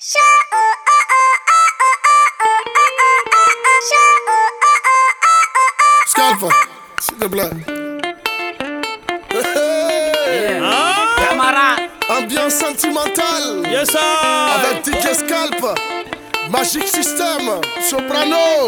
Scalp, s'il te plaît. Camarade. Ambiance sentimentale. Yes, sir. Avec DJ Scalp, Magic System, Soprano.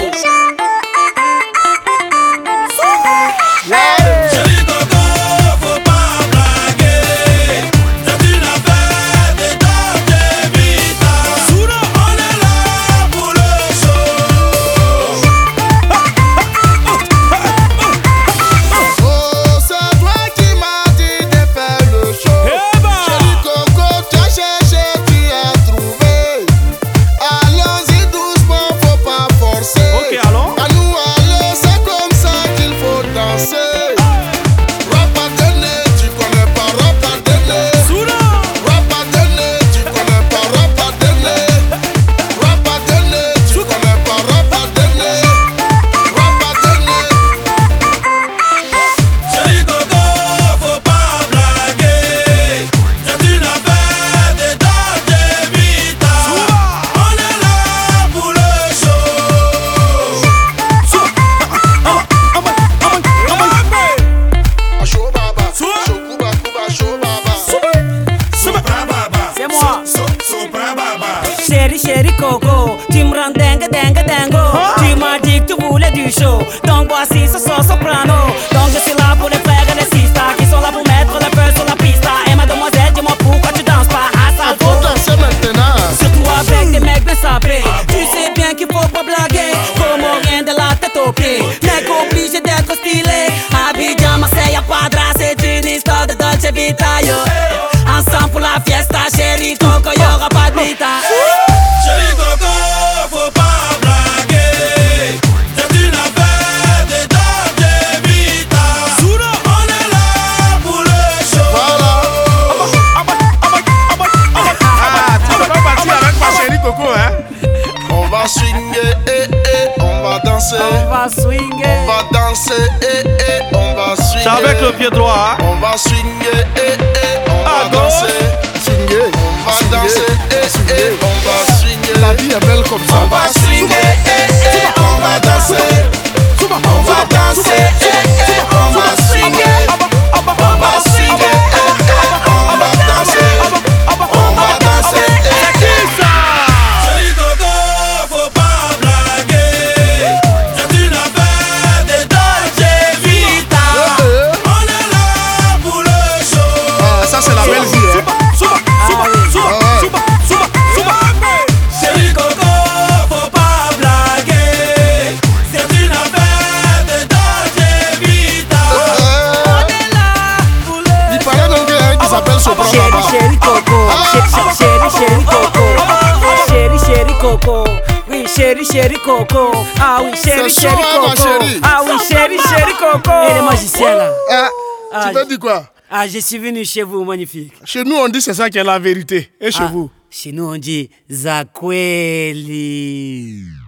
Chérie Coco, faut pas blaguer. C'est une affaire de Dolce Vita. On est là pour le show. Oh, c'est toi qui m'as dit de faire le show. Chérie Coco, tu as cherché, tu as trouvé. Allons-y doucement, faut pas forcer. Ok, allons. À nous aller, c'est comme ça qu'il faut danser. Chérie Coco, tu me rends dingue. Tu m'as dit que tu voulais du show. Donc voici ce son soprano. Donc je suis là pour les frères et les sisters qui sont là pour mettre le feu sur la piste. Et mademoiselle, dis-moi pourquoi tu danses pas à ça. Faut danser maintenant. Surtout avec des mecs bien sapés. Tu sais bien qu'il faut pas blaguer. Comme rien de la tête aux pieds. Mec obligé d'être stylé. Abidjan, Marseille, Padra, c'est une histoire de Dolce Vita, yo. Ensemble pour la fiesta, chérie Coco, y'aura pas de vita. Chérie Coco, faut pas blaguer. C'est une affaire de Dolce Vita. On est là pour le show. Tu peux pas partir avec ma chérie Coco, hein? On va swinguer, on va danser. On va swinger. On va danser, on va swinguer. C'est avec le pied droit, hein? On va swinguer, on va À gauche. danser. Swinguer, on va danser, on va swinguer. La vie est belle comme ça. On va swinguer, on va danser. On va danser, on va swinguer. On va swinguer, on va danser. On va danser. Chérie Coco, faut pas blaguer. C'est une affaire de Dolce Vita. On est là pour le show. Ah, ça c'est la belle vie, hein. Chérie Coco, faut pas blaguer. C'est une affaire de Dolce Vita. Il paraît donc qu'il y a un qui s'appelle Soprano. Chérie Coco. Chérie Coco. Oui, chérie Coco. Ah oui, chérie C'est chaud, hein, ma Coco. chérie. Ah oui, chérie Coco. Et les magiciens là. Hein? Tu veux dire quoi? Ah, je suis venu chez vous, magnifique. Chez nous, on dit c'est ça qui est la vérité. Et chez vous? Chez nous, on dit Zakweli.